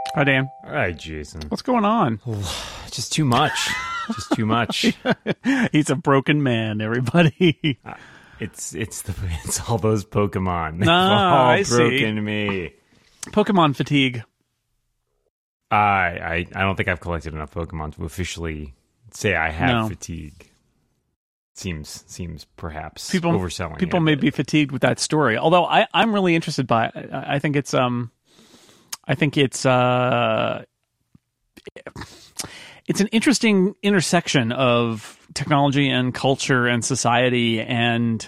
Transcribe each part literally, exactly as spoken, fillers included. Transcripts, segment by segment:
Hi, Dan. Hi, Jason. What's going on? Just too much. Just too much. He's a broken man, everybody. uh, it's it's the it's all those Pokemon. They've Ah, all I broken see. me. Pokemon fatigue. I, I I don't think I've collected enough Pokemon to officially say I have No. fatigue. Seems seems perhaps People, overselling. people it, may but- be fatigued with that story. Although I, I'm really interested by it. I, I think it's um, I think it's uh, it's an interesting intersection of technology and culture and society, and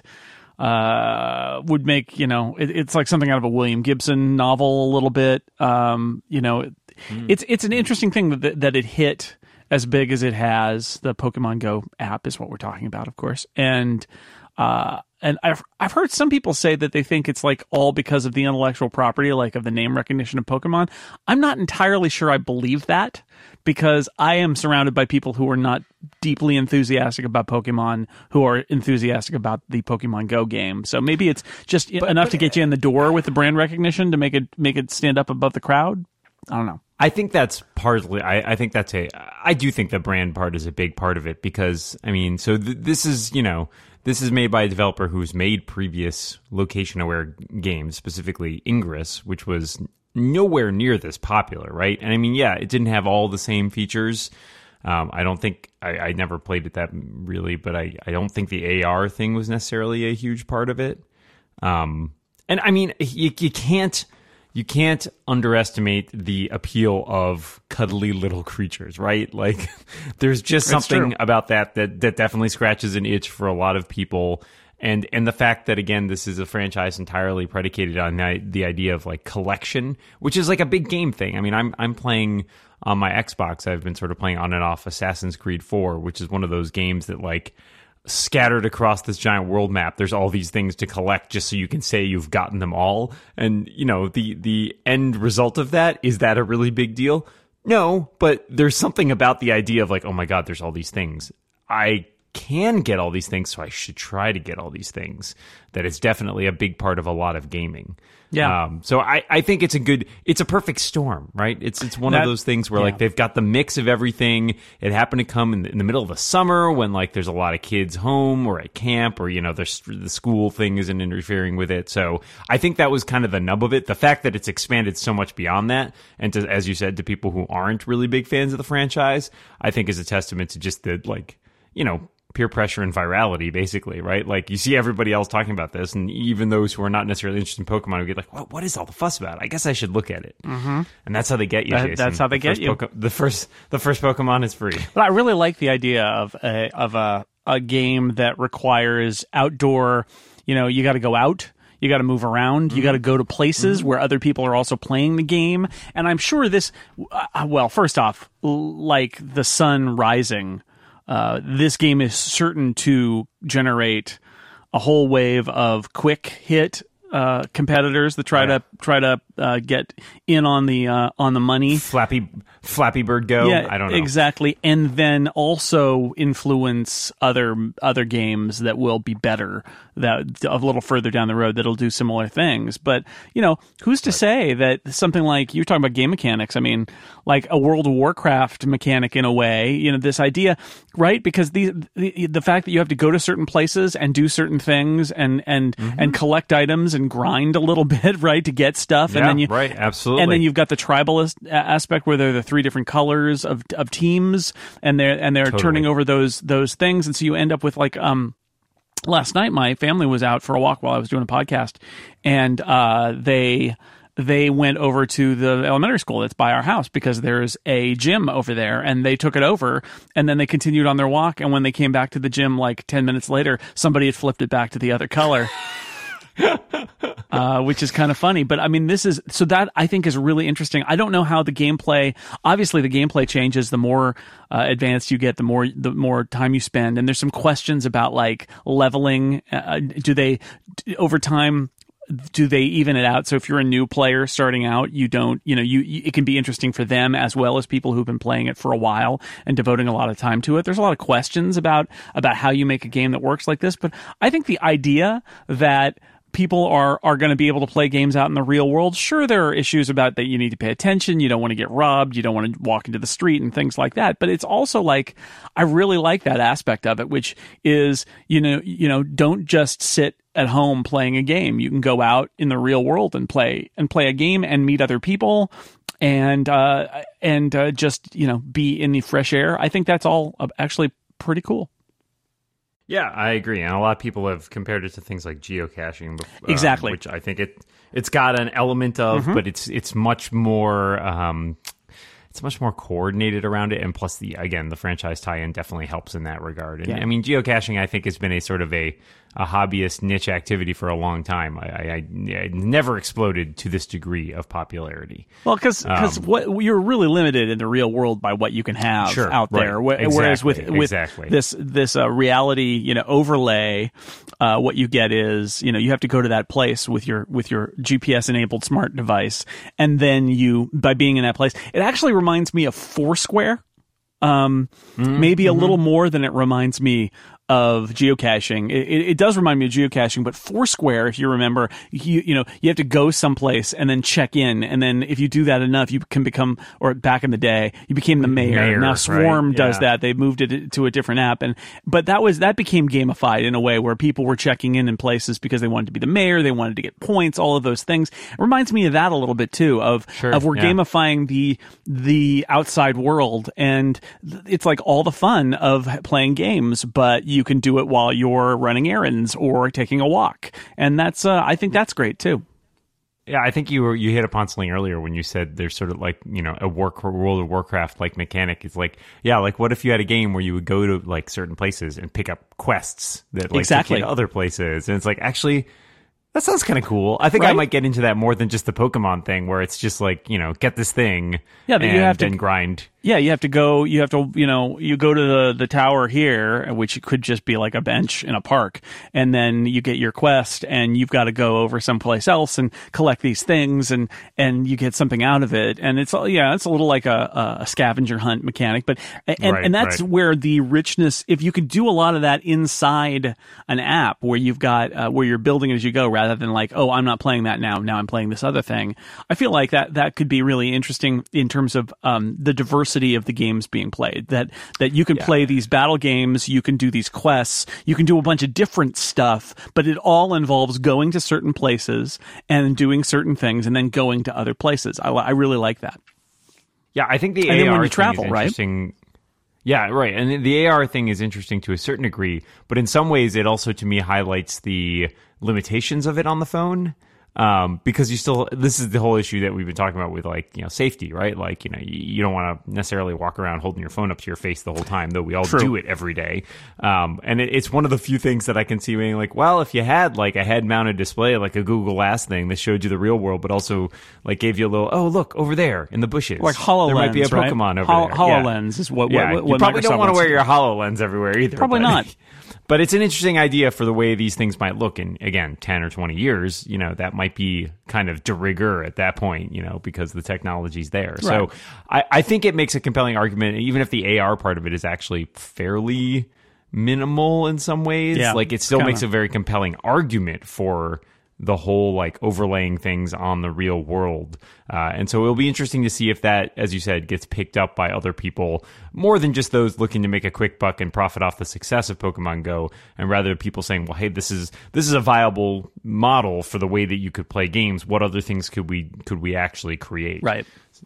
uh, would make you know it, it's like something out of a William Gibson novel a little bit. Um, you know, it, Mm. it's it's an interesting thing that that it hit as big as it has. The Pokemon Go app is what we're talking about, of course, and uh, and I've I've heard some people say that they think it's like all because of the intellectual property, like of the name recognition of Pokemon. I'm not entirely sure I believe that, because I am surrounded by people who are not deeply enthusiastic about Pokemon, who are enthusiastic about the Pokemon Go game. So maybe it's just enough to get you in the door with the brand recognition to make it make it stand up above the crowd. I don't know. I think that's partly. I, I think that's a. I do think the brand part is a big part of it, because I mean, so th- this is you know this is made by a developer who's made previous location-aware games, specifically Ingress, which was nowhere near this popular, right? And I mean, yeah, it didn't have all the same features. Um, I don't think I, I never played it that really, but I, I don't think the A R thing was necessarily a huge part of it. Um, and I mean, you, you can't. You can't underestimate the appeal of cuddly little creatures, right? Like, there's just It's something true. about that, that that definitely scratches an itch for a lot of people. And and the fact that, again, this is a franchise entirely predicated on the, the idea of, like, collection, which is like a big game thing. I mean, I'm I'm playing on my Xbox. I've been sort of playing on and off Assassin's Creed four, which is one of those games that, like, scattered across this giant world map, there's all these things to collect just so you can say you've gotten them all. And, you know, the the end result of that, is that a really big deal? No, but there's something about the idea of like, oh my God, there's all these things. I can get all these things, so I should try to get all these things. That is definitely a big part of a lot of gaming. Yeah. Um, so I, I think it's a good, it's a perfect storm, right? It's it's one That- of those things where yeah. like they've got the mix of everything. It happened to come in the, in the middle of the summer when like there's a lot of kids home or at camp, or you know there's the school thing isn't interfering with it. So I think that was kind of the nub of it. The fact that it's expanded so much beyond that, and to, as you said, to people who aren't really big fans of the franchise, I think is a testament to just the like you know. peer pressure and virality, basically, right? Like, you see everybody else talking about this, and even those who are not necessarily interested in Pokemon would get like, what, what is all the fuss about? I guess I should look at it. Mm-hmm. And that's how they get you, That- Jason. that's how they The get first you. Poke- the first the first Pokemon is free. But I really like the idea of a of a a game that requires outdoor. You know, you got to go out. You got to move around. You got to go to places Mm-hmm. where other people are also playing the game. And I'm sure this. Uh, well, first off, l- like the sun rising, uh, this game is certain to generate a whole wave of quick hit uh, competitors that try Yeah. to try to uh, get in on the uh, on the money. Flappy Flappy Bird Go. Yeah, I don't know. exactly, and then also influence other other games that will be better, that a little further down the road that'll do similar things. But you know, who's to say that something like you're talking about game mechanics? I mean, like a World of Warcraft mechanic in a way. You know, this idea, right? Because the the, the fact that you have to go to certain places and do certain things and and Mm-hmm. and collect items and grind a little bit, right, to get stuff, and Yeah, then you right, absolutely. and then you've got the tribalist a- aspect where they're the three different colors of of teams, and they're and they're Totally. turning over those those things, and so you end up with like um. Last night, my family was out for a walk while I was doing a podcast, and uh, they they went over to the elementary school that's by our house because there's a gym over there, and they took it over, and then they continued on their walk. And when they came back to the gym, like ten minutes later, somebody had flipped it back to the other color. Uh, which is kind of funny. But I mean, this is, so that I think is really interesting. I don't know how the gameplay, obviously the gameplay changes the more uh, advanced you get, the more, the more time you spend. And there's some questions about like leveling. Uh, do they, over time, do they even it out? So if you're a new player starting out, you don't, you know, you, you it can be interesting for them as well as people who've been playing it for a while and devoting a lot of time to it. There's a lot of questions about, about how you make a game that works like this. But I think the idea that people are are going to be able to play games out in the real world. Sure, there are issues about that you need to pay attention. You don't want to get robbed. You don't want to walk into the street and things like that. But it's also like, I really like that aspect of it, which is, you know, you know, don't just sit at home playing a game. You can go out in the real world and play and play a game and meet other people and uh, and uh, just, you know, be in the fresh air. I think that's all actually pretty cool. Yeah, I agree, and a lot of people have compared it to things like geocaching. Uh, exactly, which I think it it's got an element of, mm-hmm. but it's it's much more um, it's much more coordinated around it, and plus the again the franchise tie-in definitely helps in that regard. And yeah. I mean, geocaching I think has been a sort of a a hobbyist niche activity for a long time. I, I, I never exploded to this degree of popularity. Well, because because um, what you're really limited in the real world by what you can have sure, out right. there. Whereas exactly, with with exactly. this this uh, reality, you know, overlay, uh, what you get is, you know, you have to go to that place with your with your G P S enabled smart device, and then you by being in that place, it actually reminds me of Foursquare. Um, mm-hmm. Maybe a little more than it reminds me of geocaching. It, it, it does remind me of geocaching, but Foursquare, if you remember, you you know, you have to go someplace and then check in, and then if you do that enough, you can become, or back in the day, you became the mayor. mayor now Swarm right? does yeah. that. They moved it to a different app, and but that was that became gamified in a way where people were checking in in places because they wanted to be the mayor, they wanted to get points, all of those things. It reminds me of that a little bit too, of sure, of we're yeah. gamifying the the outside world, and it's like all the fun of playing games, but you can do it while you're running errands or taking a walk, and that's uh, I think that's great too. Yeah, I think you were you hit upon something earlier when you said there's sort of like, you know, a work World of Warcraft like mechanic. It's like, yeah, like what if you had a game where you would go to like certain places and pick up quests that like exactly. took you to other places, and it's like, actually, that sounds kind of cool. I think right? I might get into that more than just the Pokemon thing, where it's just like, you know, get this thing, yeah, but and you have to then grind. Yeah, you have to go, you have to, you know, you go to the, the tower here, which could just be like a bench in a park, and then you get your quest, and you've got to go over someplace else and collect these things, and, and you get something out of it. And it's, yeah, it's a little like a, a scavenger hunt mechanic, but, and, right, and that's right. where the richness, if you could do a lot of that inside an app where you've got, uh, where you're building as you go, rather than like, oh, I'm not playing that now, now I'm playing this other thing. I feel like that, that could be really interesting in terms of, um, the diversity of the games being played, that that you can yeah. play these battle games, you can do these quests, you can do a bunch of different stuff, but it all involves going to certain places and doing certain things and then going to other places. I, I really like that. Yeah, I think the and A R then when you thing travel, is right? interesting. Yeah, right. And the A R thing is interesting to a certain degree, but in some ways it also to me highlights the limitations of it on the phone. Um, because you still, this is the whole issue that we've been talking about with, like, you know, safety, right? Like, you know, you, you don't want to necessarily walk around holding your phone up to your face the whole time, though we all True. do it every day. Um, and it, it's one of the few things that I can see being like, well, if you had like a head mounted display, like a Google Glass thing that showed you the real world, but also like gave you a little, oh, look over there in the bushes. Like HoloLens, there might be a Pokemon right? over Hol- there. HoloLens yeah. is what, yeah. what, what you probably Microsoft don't want to wear to your HoloLens everywhere either. Probably but. not. But it's an interesting idea for the way these things might look in, again, ten or twenty years. You know, that might be kind of de rigueur at that point, you know, because the technology's there. Right. So I, I think it makes a compelling argument, even if the A R part of it is actually fairly minimal in some ways. Yeah, like, it still kinda. makes a very compelling argument for the whole, like, overlaying things on the real world. Uh, and so it'll be interesting to see if that, as you said, gets picked up by other people, more than just those looking to make a quick buck and profit off the success of Pokemon Go, and rather people saying, well, hey, this is this is a viable model for the way that you could play games. What other things could we could we actually create? Right.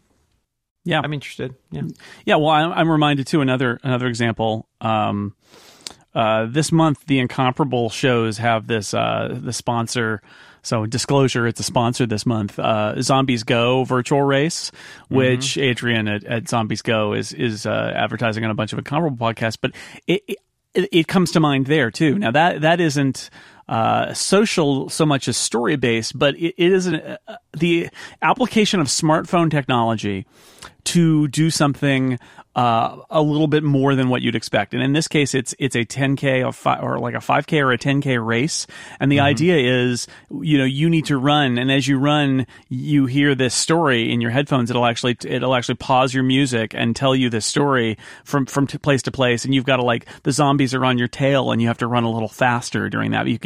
Yeah. I'm interested. Yeah. Yeah, well, I'm, I'm reminded, too, another another example. Um, uh, this month, the Incomparable shows have this uh, the sponsor. So disclosure, it's a sponsor this month. Uh, Zombies Go virtual race, which mm-hmm. Adrian at, at Zombies Go is is uh, advertising on a bunch of Incomparable podcasts. But it, it it comes to mind there too. Now that that isn't uh, social so much as story based, but it, it is an, uh, the application of smartphone technology to do something uh, a little bit more than what you'd expect. And in this case, it's it's a ten K or, fi- or like a five K or a ten K race. And the mm-hmm. idea is, you know, you need to run, and as you run, you hear this story in your headphones. It'll actually it'll actually pause your music and tell you this story from from t- place to place. And you've got to, like, the zombies are on your tail, and you have to run a little faster during that. You get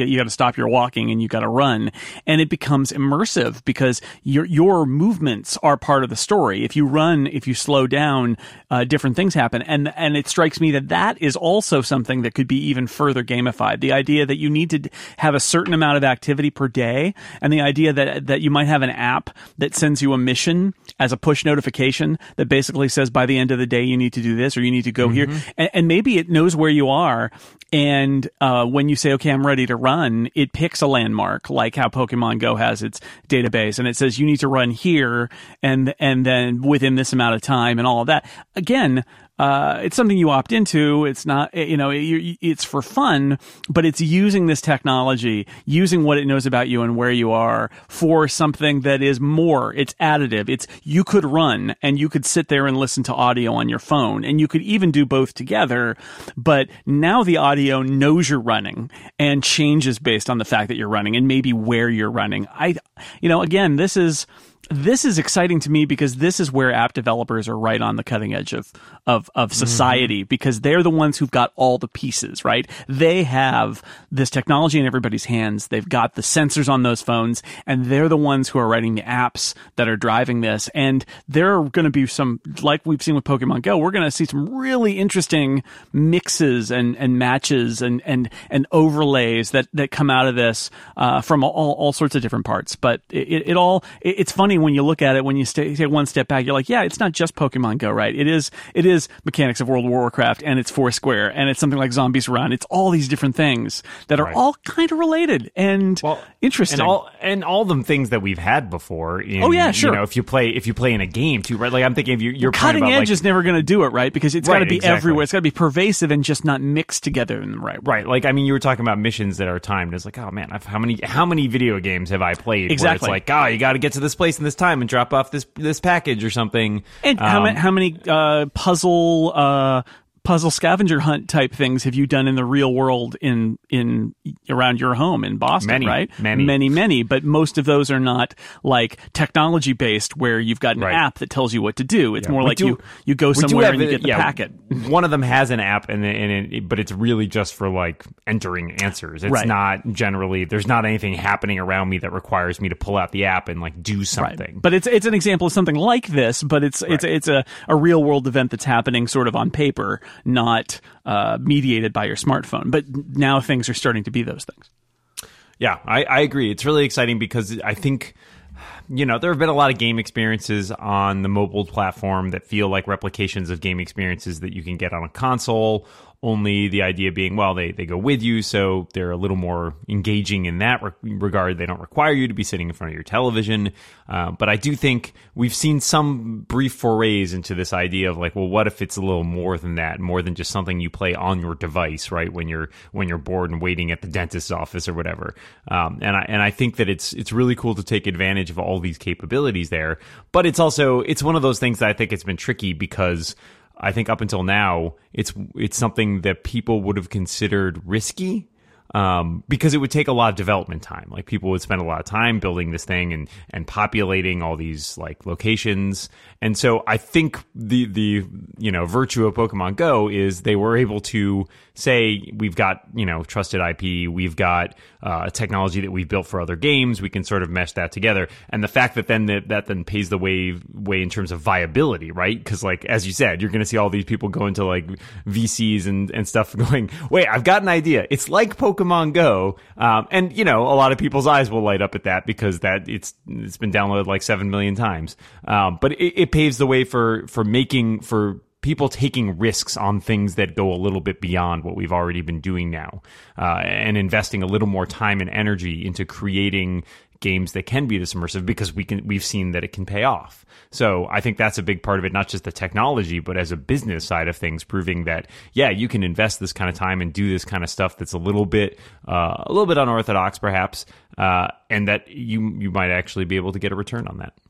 you got to stop your walking and you got to run, and it becomes immersive because your your movements are part of the story. If you run, if you slow down, uh, different things happen, and and it strikes me that that is also something that could be even further gamified. The idea that you need to have a certain amount of activity per day, and the idea that that you might have an app that sends you a mission as a push notification that basically says by the end of the day you need to do this or you need to go mm-hmm. here, and, and maybe it knows where you are, and uh, when you say, okay, I'm ready to run, it picks a landmark, like how Pokemon Go has its database, and it says you need to run here, and and then within this amount of time, and all of that. Again, Uh, it's something you opt into. It's not, you know, it, it's for fun, but it's using this technology, using what it knows about you and where you are for something that is more. It's additive. It's, you could run and you could sit there and listen to audio on your phone, and you could even do both together. But now the audio knows you're running and changes based on the fact that you're running and maybe where you're running. I, you know, again, this is, This is exciting to me because this is where app developers are right on the cutting edge of of, of society, mm-hmm. because they're the ones who've got all the pieces, right? They have this technology in everybody's hands. They've got the sensors on those phones, and they're the ones who are writing the apps that are driving this. And there are going to be some, like we've seen with Pokemon Go, we're going to see some really interesting mixes and, and matches and, and, and overlays that, that come out of this uh, from all, all sorts of different parts. But it, it all, it, it's funny when you look at it, when you stay, take one step back, you're like, yeah, it's not just Pokemon Go, right? It is, it is mechanics of World of Warcraft, and it's Foursquare, and it's something like Zombies Run. It's all these different things that are right. all kind of related and well, interesting. And all, and all the things that we've had before. In, oh yeah, sure. You know, if you play, if you play in a game too, right? Like I'm thinking of you, you're cutting about, edge like, is never going to do it, right? Because it's right, got to be exactly. everywhere. It's got to be pervasive and just not mixed together in the right way. Right. Like, I mean, you were talking about missions that are timed. It's like, oh man, I've, how many, how many video games have I played? Exactly. Where it's like, oh, you got to get to this place in this time and drop off this this package or something. And um, how many how many uh, puzzle uh, puzzle scavenger hunt type things have you done in the real world in in around your home in Boston? Many, right? Many, many, many. But most of those are not like technology based, where you've got an right. app that tells you what to do. It's yeah. more we like do, you you go somewhere and you get the yeah, packet. One of them has an app, and and it, but it's really just for like entering answers. It's right. not generally. There's not anything happening around me that requires me to pull out the app and like do something. Right. But it's it's an example of something like this, but it's right. it's it's a, a real world event that's happening sort of on paper, not uh, mediated by your smartphone. But now things are starting to be those things. Yeah, I, I agree. It's really exciting because I think, you know, there have been a lot of game experiences on the mobile platform that feel like replications of game experiences that you can get on a console. Only the idea being, well, they, they go with you, so they're a little more engaging in that re- regard. They don't require you to be sitting in front of your television. Uh, but I do think we've seen some brief forays into this idea of like, well, what if it's a little more than that, more than just something you play on your device, right? When you're when you're bored and waiting at the dentist's office or whatever. Um, and I and I think that it's it's really cool to take advantage of all these capabilities there. But it's also it's one of those things that I think it's been tricky because I think up until now, it's it's something that people would have considered risky um, because it would take a lot of development time. Like people would spend a lot of time building this thing and and populating all these like locations. And so I think the the you know virtue of Pokemon Go is they were able to say we've got you know trusted I P, we've got uh, technology that we've built for other games, we can sort of mesh that together. And the fact that then that, that then pays the way way in terms of viability, right? Because like as you said, you're going to see all these people go into like V Cs and and stuff going, wait, I've got an idea. It's like Pokemon Go, um, and you know a lot of people's eyes will light up at that because that it's it's been downloaded like seven million times. Um, but it, it paves the way for for making for people taking risks on things that go a little bit beyond what we've already been doing now, uh, and investing a little more time and energy into creating games that can be this immersive because we can we've seen that it can pay off. So I think that's a big part of it, not just the technology, but as a business side of things, proving that yeah, you can invest this kind of time and do this kind of stuff that's a little bit uh, a little bit unorthodox, perhaps, uh, and that you you might actually be able to get a return on that.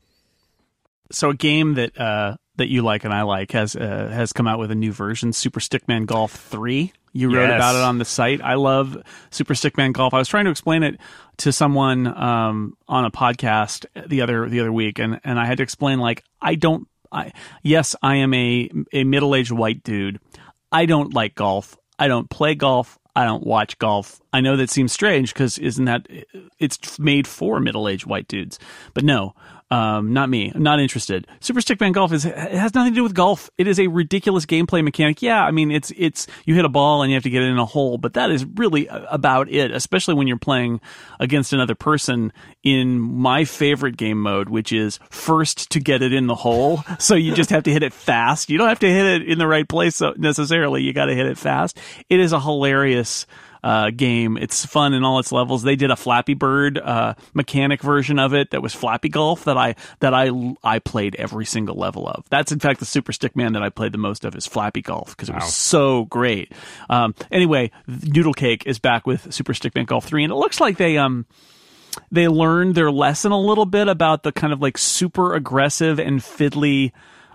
So a game that uh, that you like and I like has uh, has come out with a new version, Super Stickman Golf three. You wrote yes. about it on the site. I love Super Stickman Golf. I was trying to explain it to someone um, on a podcast the other the other week, and, and I had to explain like I don't. I yes, I am a a middle aged white dude. I don't like golf. I don't play golf. I don't watch golf. I know that seems strange because isn't that it's made for middle-aged white dudes? But no, um, not me. I'm not interested. Super Stickman Golf is it has nothing to do with golf. It is a ridiculous gameplay mechanic. Yeah, I mean it's it's you hit a ball and you have to get it in a hole, but that is really about it. Especially when you're playing against another person in my favorite game mode, which is first to get it in the hole. So you just have to hit it fast. You don't have to hit it in the right place necessarily. You got to hit it fast. It is a hilarious uh, game. It's fun in all its levels. They did a Flappy Bird uh, mechanic version of it that was Flappy Golf that I that I I played every single level of. That's in fact the Super Stickman that I played the most of is Flappy Golf because it was wow. so great. Um, anyway, Noodle Cake is back with Super Stickman Golf three, and it looks like they um. They learned their lesson a little bit about the kind of like super aggressive and fiddly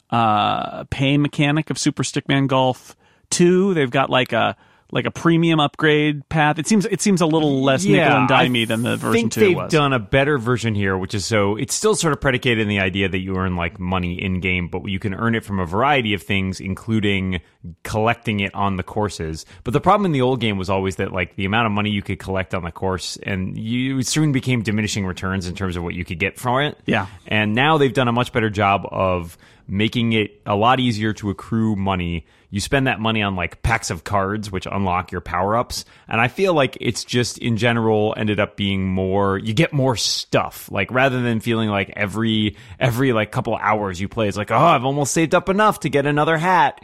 uh, pay mechanic of Super Stickman Golf two. They've got like a like a premium upgrade path. It seems it seems a little less yeah, nickel and dimey than the version two was. I think they've done a better version here, which is so it's still sort of predicated in the idea that you earn like money in game, but you can earn it from a variety of things, including collecting it on the courses. But the problem in the old game was always that like the amount of money you could collect on the course, and you it soon became diminishing returns in terms of what you could get from it. Yeah, and now they've done a much better job of making it a lot easier to accrue money. You spend that money on like packs of cards, which unlock your power-ups. And I feel like it's just in general ended up being more, you get more stuff. Like rather than feeling like every, every like couple hours you play, it's like, oh, I've almost saved up enough to get another hat.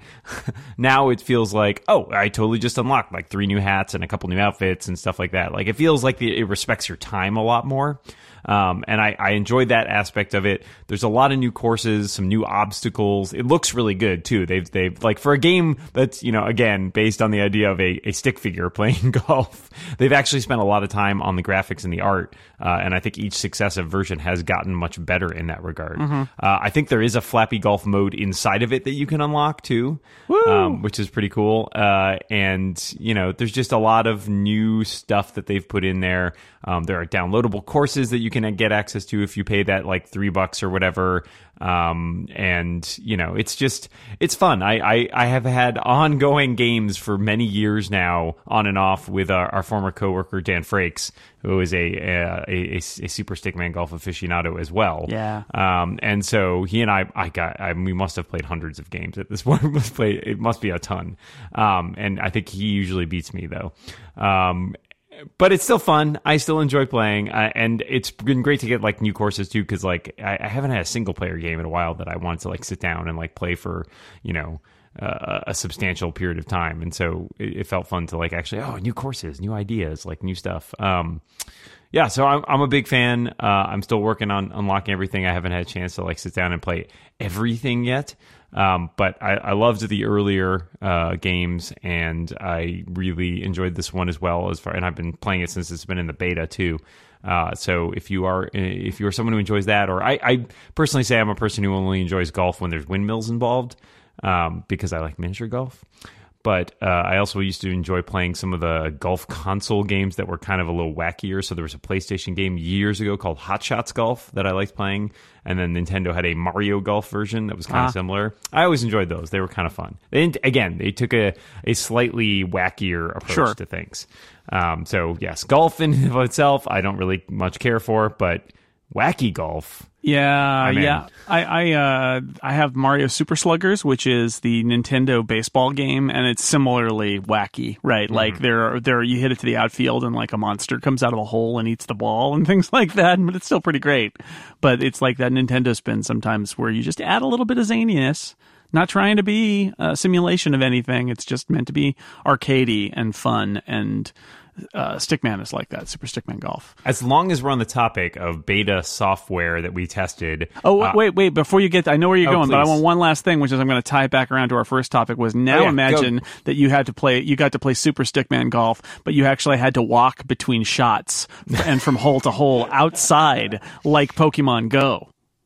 Now it feels like, oh, I totally just unlocked like three new hats and a couple new outfits and stuff like that. Like it feels like the, it respects your time a lot more. Um, and I, I enjoyed that aspect of it. There's a lot of new courses, some new obstacles. It looks really good too. They've, they've like for a game that's, you know, again, based on the idea of a, a stick figure playing golf, they've actually spent a lot of time on the graphics and the art. Uh, and I think each successive version has gotten much better in that regard. Mm-hmm. Uh, I think there is a Flappy Golf mode inside of it that you can unlock too, um, which is pretty cool. Uh, and you know, there's just a lot of new stuff that they've put in there. Um, there are downloadable courses that you can get access to if you pay that like three bucks or whatever. Um, and you know, it's just, it's fun. I, I, I have had ongoing games for many years now on and off with our, our former coworker, Dan Frakes, who is a, a, a, a Super Stickman Golf aficionado as well. Yeah. Um, and so he and I, I got, I, we must have played hundreds of games at this point. We must play, it must be a ton. Um, and I think he usually beats me though. Um, But it's still fun. I still enjoy playing, uh, and it's been great to get like new courses too. Because like I, I haven't had a single player game in a while that I wanted to like sit down and like play for you know uh, a substantial period of time, and so it, it felt fun to like actually oh new courses, new ideas, like new stuff. Um, yeah, so I'm I'm a big fan. Uh, I'm still working on unlocking everything. I haven't had a chance to like sit down and play everything yet. Um, but I, I loved the earlier uh, games, and I really enjoyed this one as well. As far, and I've been playing it since it's been in the beta too. Uh, so if you are if you are someone who enjoys that, or I, I personally say I'm a person who only enjoys golf when there's windmills involved, um, because I like miniature golf. But uh, I also used to enjoy playing some of the golf console games that were kind of a little wackier. So there was a PlayStation game years ago called Hot Shots Golf that I liked playing. And then Nintendo had a Mario Golf version that was kind ah. of similar. I always enjoyed those. They were kind of fun. And again, they took a, a slightly wackier approach sure. to things. Um, so yes, golf in and of itself, I don't really much care for. But wacky golf... Yeah, yeah. I I uh I have Mario Super Sluggers, which is the Nintendo baseball game, and it's similarly wacky, right? Mm-hmm. Like there there you hit it to the outfield and like a monster comes out of a hole and eats the ball and things like that, but it's still pretty great. But it's like that Nintendo spin sometimes where you just add a little bit of zaniness. Not trying to be a simulation of anything. It's just meant to be arcadey and fun, and uh, Stickman is like that, Super Stickman Golf. As long as we're on the topic of beta software that we tested. Oh, uh, wait, wait, before you get, I know where you're oh, going, please. but I want one last thing, which is I'm going to tie it back around to our first topic, was now oh, yeah, imagine go. that you had to play, you got to play Super Stickman Golf, but you actually had to walk between shots and from hole to hole outside like Pokemon Go.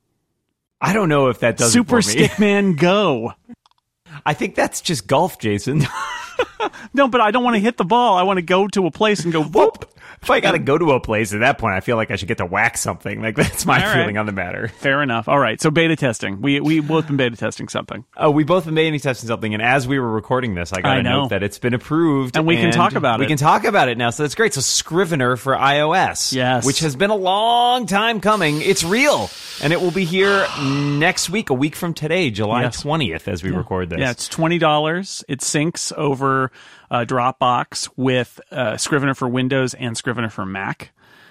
I don't know if that does Super it for me. Stickman Go. I think that's just golf, Jason. No, but I don't want to hit the ball. I want to go to a place and go whoop. if I got to go to a place at that point, I feel like I should get to whack something. Like that's my All feeling right. on the matter. Fair enough. All right. So beta testing. We we both been beta testing something. Oh, we both been beta testing something, and as we were recording this, I got I a know. note that it's been approved, And we can talk about we it. We can talk about it now, so that's great. So Scrivener for iOS, Yes. which has been a long time coming. It's real, and it will be here next week, a week from today, July Yes. twentieth, as we record this. Yeah, it's twenty dollars. It syncs over uh, Dropbox with uh, Scrivener for Windows and Scrivener for Mac.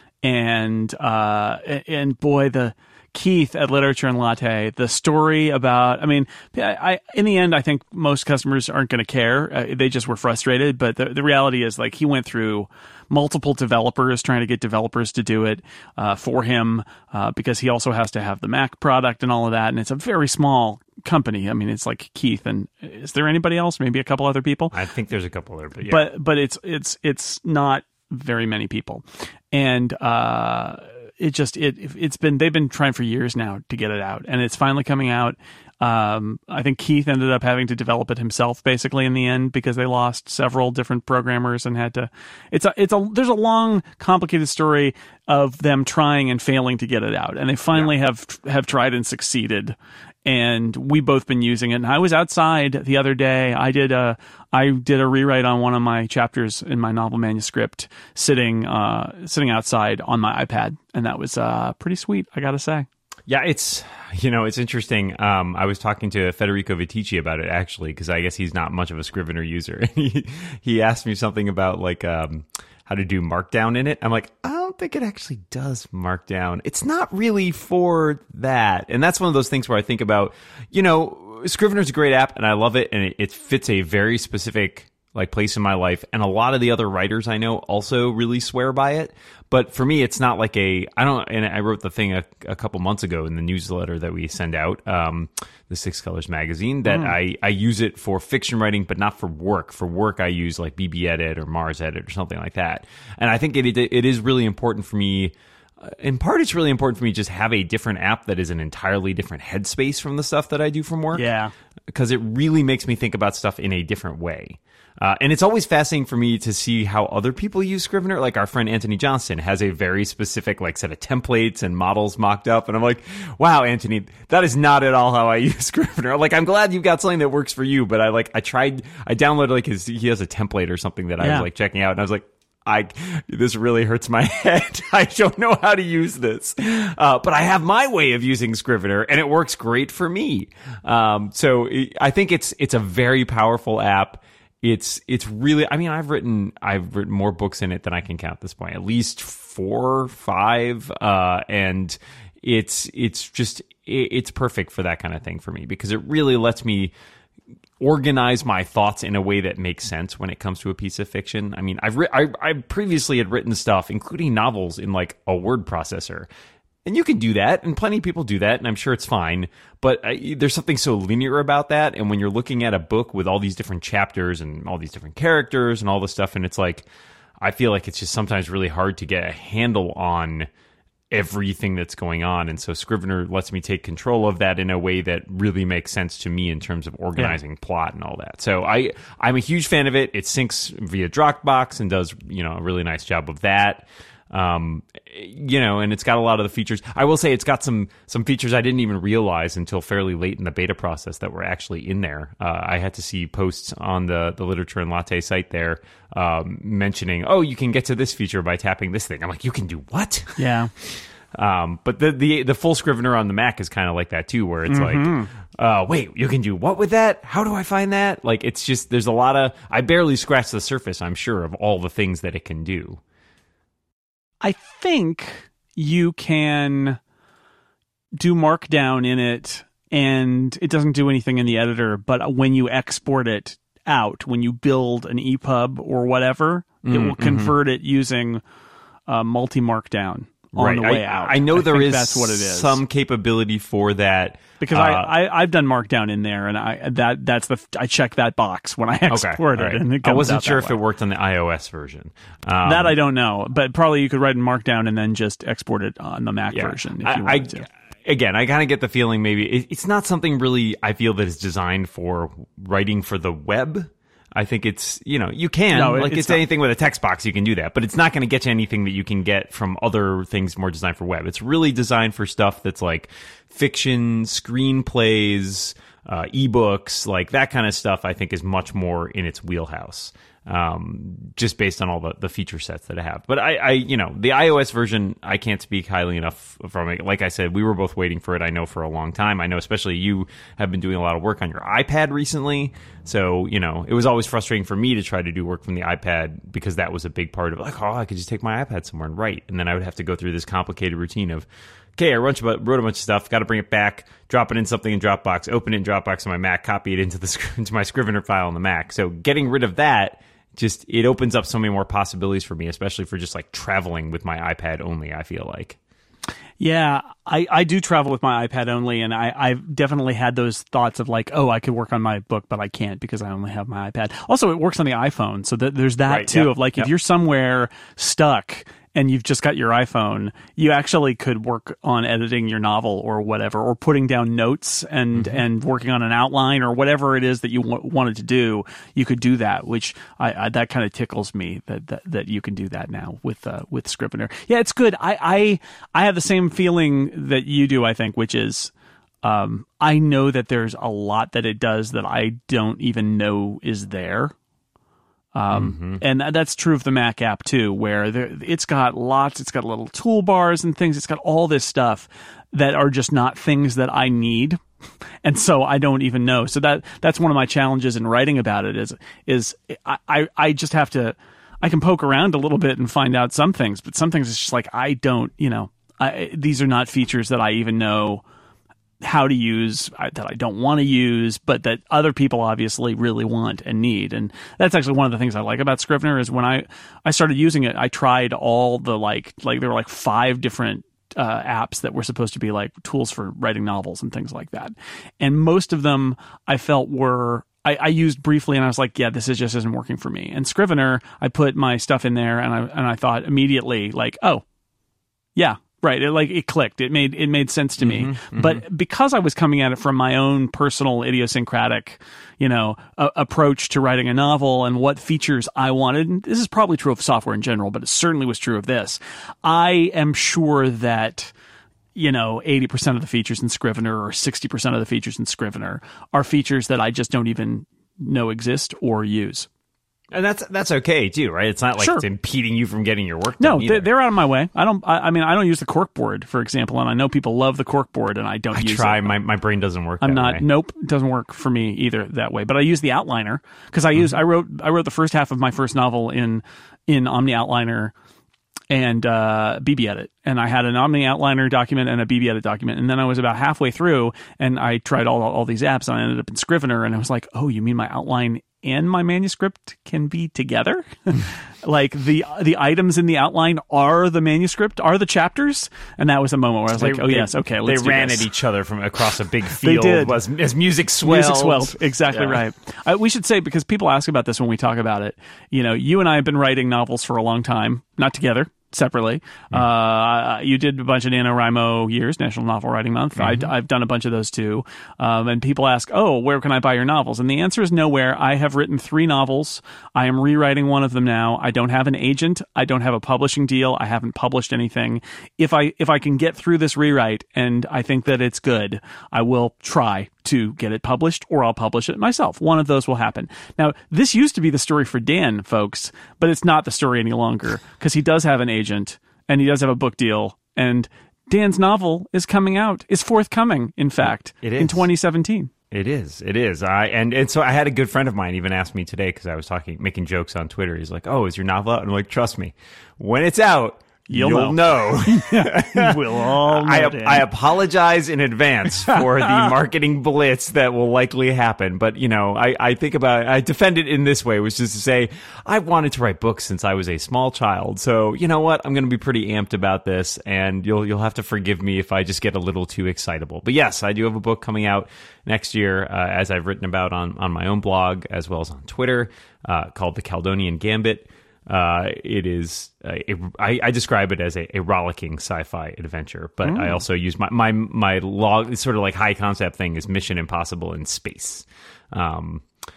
And uh, and boy, the Keith at Literature and Latte, the story about, I mean, I, I in the end, I think most customers aren't going to care. Uh, they just were frustrated. But the, the reality is, like, he went through multiple developers trying to get developers to do it uh, for him uh, because he also has to have the Mac product and all of that. And it's a very small company. I mean, it's like Keith, and is there anybody else? Maybe a couple other people. I think there's a couple there, but yeah. But but it's it's it's not very many people, and uh, it just it it's been they've been trying for years now to get it out, and it's finally coming out. Um, I think Keith ended up having to develop it himself, basically, in the end, because they lost several different programmers and had to. It's a it's a there's a long, complicated story of them trying and failing to get it out, and they finally yeah. have have tried and succeeded. And we both been using it. And I was outside the other day. I did a I did a rewrite on one of my chapters in my novel manuscript, sitting uh, sitting outside on my iPad, and that was uh, pretty sweet, I gotta say. Yeah, it's, you know, it's interesting. Um, I was talking to Federico Vitici about it, actually, because I guess he's not much of a Scrivener user. he, he asked me something about, like, um, how to do Markdown in it. I'm like, I don't think it actually does Markdown. It's not really for that. And that's one of those things where I think about, you know, Scrivener's a great app, and I love it, and it, it fits a very specific like place in my life, and a lot of the other writers I know also really swear by it. But for me, it's not like a I don't. And I wrote the thing a, a couple months ago in the newsletter that we send out, um, the Six Colors magazine, that mm. I I use it for fiction writing, but not for work. For work, I use like B B Edit or Mars Edit or something like that. And I think it it, it is really important for me. In part, it's really important for me to just have a different app that is an entirely different headspace from the stuff that I do from work. Yeah, because it really makes me think about stuff in a different way. Uh, and it's always fascinating for me to see how other people use Scrivener. Like our friend Anthony Johnston has a very specific like set of templates and models mocked up. And I'm like, wow, Anthony, that is not at all how I use Scrivener. Like, I'm glad you've got something that works for you. But I like, I tried, I downloaded like his, he has a template or something that I yeah. was like checking out. And I was like, I, this really hurts my head. I don't know how to use this. Uh, but I have my way of using Scrivener, and it works great for me. Um, so it, I think it's, it's a very powerful app. It's it's really, I mean, I've written I've written more books in it than I can count at this point, at least four, five, uh, and it's it's just it, it's perfect for that kind of thing for me because it really lets me organize my thoughts in a way that makes sense when it comes to a piece of fiction. I mean, I've ri- I, I previously had written stuff, including novels, in like a word processor. And you can do that, and plenty of people do that, and I'm sure it's fine. But uh, there's something so linear about that, and when you're looking at a book with all these different chapters and all these different characters and all this stuff, and it's like, I feel like it's just sometimes really hard to get a handle on everything that's going on. And so Scrivener lets me take control of that in a way that really makes sense to me in terms of organizing yeah. plot and all that. So I, I'm a huge fan of it. It syncs via Dropbox and does, you know, a really nice job of that. Um, you know, and it's got a lot of the features. I will say it's got some some features I didn't even realize until fairly late in the beta process that were actually in there. Uh, I had to see posts on the, the Literature and Latte site there um, mentioning, oh, you can get to this feature by tapping this thing. I'm like, you can do what? Yeah. um, but the, the the full Scrivener on the Mac is kind of like that too, where it's mm-hmm. like, uh, wait, you can do what with that? How do I find that? Like, it's just, there's a lot of, I barely scratched the surface, I'm sure, of all the things that it can do. I think you can do Markdown in it, and it doesn't do anything in the editor, but when you export it out, when you build an E P U B or whatever, mm, it will convert mm-hmm. it using uh, multi-Markdown on right. the way I, out. I know I there is that's what it is. some capability for that. Because uh, I, I, I've done Markdown in there, and I that that's the I check that box when I export okay, it. right. And it comes I wasn't out sure that if way. it worked on the iOS version. Um, that I don't know, but probably you could write in Markdown and then just export it on the Mac yeah. version if I, you wanted I, to. Again, I kind of get the feeling maybe it, it's not something really I feel that is designed for writing for the web. I think it's, you know, you can. No, it- like, it's it's, not. anything with a text box, you can do that. But it's not going to get you anything that you can get from other things more designed for web. It's really designed for stuff that's like fiction, screenplays, uh, ebooks, like that kind of stuff, I think is much more in its wheelhouse. Um, just based on all the, the feature sets that I have. But I, I, you know, the iOS version, I can't speak highly enough from it. Like I said, we were both waiting for it, I know, for a long time. I know especially you have been doing a lot of work on your iPad recently. So, you know, it was always frustrating for me to try to do work from the iPad because that was a big part of like, oh, I could just take my iPad somewhere and write. And then I would have to go through this complicated routine of, okay, I wrote a bunch of stuff, got to bring it back, drop it in something in Dropbox, open it in Dropbox on my Mac, copy it into the into my Scrivener file on the Mac. So getting rid of that, just it opens up so many more possibilities for me, especially for just like traveling with my iPad only, I feel like. Yeah, I, I do travel with my iPad only, and I, I've definitely had those thoughts of like, oh, I could work on my book, but I can't because I only have my iPad. Also, it works on the iPhone, so that there's that Right, too yep, of like yep. if you're somewhere stuck and you've just got your iPhone, you actually could work on editing your novel or whatever, or putting down notes and, Mm-hmm. and working on an outline or whatever it is that you w- wanted to do. You could do that, which I, I that kind of tickles me that, that that you can do that now with uh, with Scrivener. Yeah, it's good. I, I I have the same feeling that you do, I think, which is um, I know that there's a lot that it does that I don't even know is there. Um, mm-hmm. And that's true of the Mac app too, where there, it's got lots, it's got little toolbars and things. It's got all this stuff that are just not things that I need. And so I don't even know. So that, that's one of my challenges in writing about it is, is I, I, I just have to, I can poke around a little bit and find out some things, but some things it's just like, I don't, you know, I, these are not features that I even know how to use, that I don't want to use, but that other people obviously really want and need. And that's actually one of the things I like about Scrivener is when I, I started using it, I tried all the like, like there were like five different uh, apps that were supposed to be like tools for writing novels and things like that. And most of them I felt were, I, I used briefly and I was like, yeah, this is just isn't working for me. And Scrivener, I put my stuff in there and I, and I thought immediately like, oh, yeah. Right, it like it clicked. It made it made sense to me. Mm-hmm, but mm-hmm. because I was coming at it from my own personal idiosyncratic, you know, a- approach to writing a novel and what features I wanted, and this is probably true of software in general, but it certainly was true of this. I am sure that, you know, eighty percent of the features in Scrivener or sixty percent of the features in Scrivener are features that I just don't even know exist or use. And that's that's okay too, right? It's not like Sure. it's impeding you from getting your work done. No, either. they're, they're out of my way. I don't. I, I mean, I don't use the corkboard, for example, and I know people love the corkboard, and I don't I use try. it. My my brain doesn't work. I'm that not. way. Nope, it doesn't work for me either that way. But I use the outliner because I use. I wrote. I wrote the first half of my first novel in in Omni Outliner and uh, B B Edit, and I had an Omni Outliner document and a B B Edit document, and then I was about halfway through, and I tried all all these apps, and I ended up in Scrivener, and I was like, oh, you mean my outline and my manuscript can be together? Like the the items in the outline are the manuscript, are the chapters? And that was a moment where I was They- like, oh, they- yes, okay, let's They do ran this. at each other from across a big field. did. As, as music swelled. Music swelled. Exactly Yeah. right. Uh, we should say, because people ask about this when we talk about it, you know, you and I have been writing novels for a long time, not together, separately. Mm. Uh, you did a bunch of NaNoWriMo years, National Novel Writing Month. Mm-hmm. I, I've done a bunch of those too. Um, and people ask, oh, where can I buy your novels? And the answer is nowhere. I have written three novels. I am rewriting one of them now. I don't have an agent. I don't have a publishing deal. I haven't published anything. If I, if I can get through this rewrite and I think that it's good, I will try to get it published, or I'll publish it myself. One of those will happen. Now, this used to be the story for Dan, folks, but it's not the story any longer because he does have an agent and he does have a book deal, and Dan's novel is coming out, is forthcoming, in fact, It is. in twenty seventeen. It is. It is. I and, and so I had a good friend of mine even ask me today because I was talking, making jokes on Twitter. He's like, "Oh, is your novel out?" And I'm like, "Trust me, when it's out, You'll you'll, know." We'll all know, I, Dan. I apologize in advance for the marketing blitz that will likely happen. But, you know, I, I think about, I defend it in this way, which is to say, I've wanted to write books since I was a small child. So, you know what? I'm going to be pretty amped about this, and you'll, you'll have to forgive me if I just get a little too excitable. But yes, I do have a book coming out next year, uh, as I've written about on, on my own blog, as well as on Twitter, uh, called The Caledonian Gambit. Uh, it is, a, a, I, I describe it as a, a rollicking sci-fi adventure, but mm. I also use my, my, my log, sort of like high concept thing is Mission Impossible in space. Um,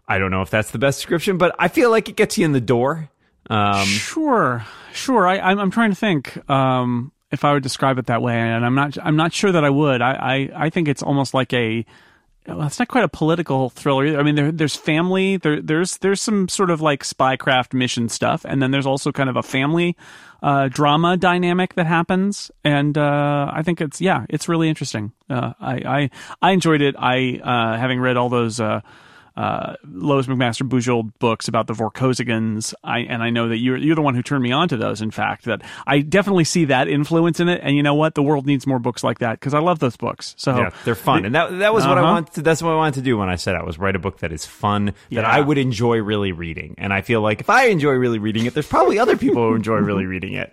I don't know if that's the best description, but I feel like it gets you in the door. Um, sure, sure. I, I'm, I'm trying to think um, if I would describe it that way, and I'm not. I'm not sure that I would. I, I, I think it's almost like a. Well, it's not quite a political thriller either. I mean, there, there's family. There, there's there's some sort of like spycraft mission stuff, and then there's also kind of a family uh, drama dynamic that happens. And uh, I think it's yeah, it's really interesting. Uh, I, I I enjoyed it. I uh, having read all those. Uh, Uh, Lois McMaster Bujold books about the Vorkosigens. I and I know that you're you're the one who turned me on to those. In fact, that I definitely see that influence in it. And you know what? The world needs more books like that because I love those books. So yeah, they're fun, the, and that that was uh-huh. what I wanted. To, that's what I wanted to do when I said I was write a book that is fun that yeah. I would enjoy really reading. And I feel like if I enjoy really reading it, there's probably other people who enjoy really reading it.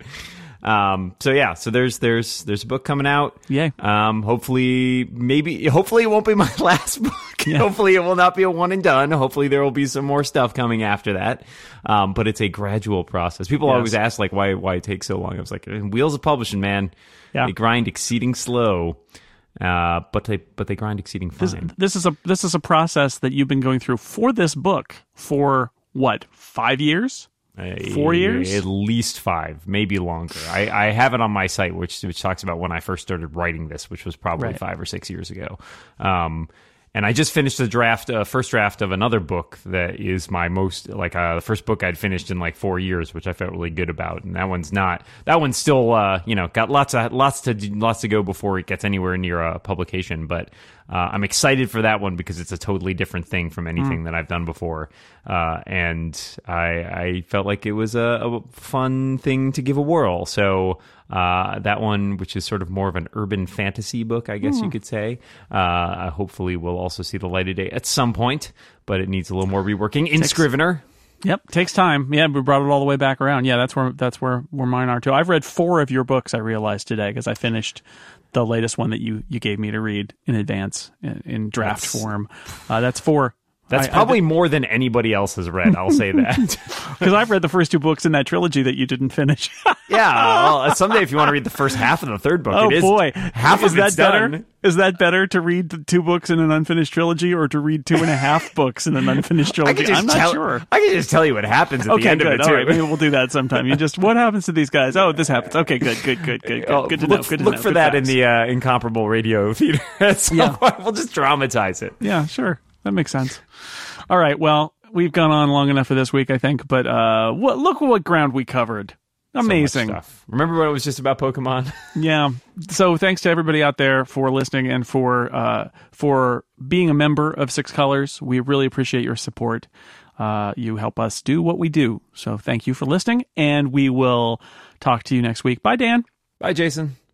Um, so yeah, so there's, there's, there's a book coming out. Yay. Um, hopefully, maybe, hopefully it won't be my last book. Yeah. Hopefully it will not be a one and done. Hopefully there will be some more stuff coming after that. Um, but it's a gradual process. People yes. always ask like, why, why it takes so long? I was like, wheels of publishing, man. Yeah. They grind exceeding slow. Uh, but they, but they grind exceeding fine. This, this is a, this is a process that you've been going through for this book for what, five years? Four years? At least five, maybe longer. I, I have it on my site, which which talks about when I first started writing this, which was probably right. five or six years ago. Um, and I just finished the draft, uh, first draft of another book that is my most, like, uh, the first book I'd finished in like four years, which I felt really good about. And that one's not, that one's still, uh, you know, got lots of, lots to, lots to go before it gets anywhere near a publication. But, uh, I'm excited for that one because it's a totally different thing from anything mm. that I've done before. Uh, and I, I felt like it was a, a fun thing to give a whirl. So, Uh, that one, which is sort of more of an urban fantasy book, I guess mm. you could say, uh, hopefully will also see the light of day at some point, but it needs a little more reworking in takes, Scrivener. Yep, takes time. Yeah, we brought it all the way back around. Yeah, that's where that's where, where mine are too. I've read four of your books, I realized today, because I finished the latest one that you, you gave me to read in advance in, in draft that's, form. Uh, that's four. That's I, probably I, more than anybody else has read. I'll say that. Because I've read the first two books in that trilogy that you didn't finish. Yeah. Well, someday if you want to read the first half of the third book, oh, it is boy. half is of it's that better? done. Is that better to read the two books in an unfinished trilogy or to read two and a half books in an unfinished trilogy? I'm not tell, sure. I can just tell you what happens at okay, the end good. of it, too. All right, maybe we'll do that sometime. You just, what happens to these guys? Oh, this happens. Okay, good, good, good, good, good. Oh, good to look, know. Good to look know. for good that facts. in the uh, Incomparable Radio Theater. At some yeah. point. We'll just dramatize it. Yeah, sure. That makes sense. All right, well, we've gone on long enough for this week, I think, but uh, what, look what ground we covered. Amazing. So much stuff. Remember when it was just about Pokemon? Yeah. So thanks to everybody out there for listening and for uh, for being a member of Six Colors. We really appreciate your support. Uh, you help us do what we do. So thank you for listening, and we will talk to you next week. Bye, Dan. Bye, Jason.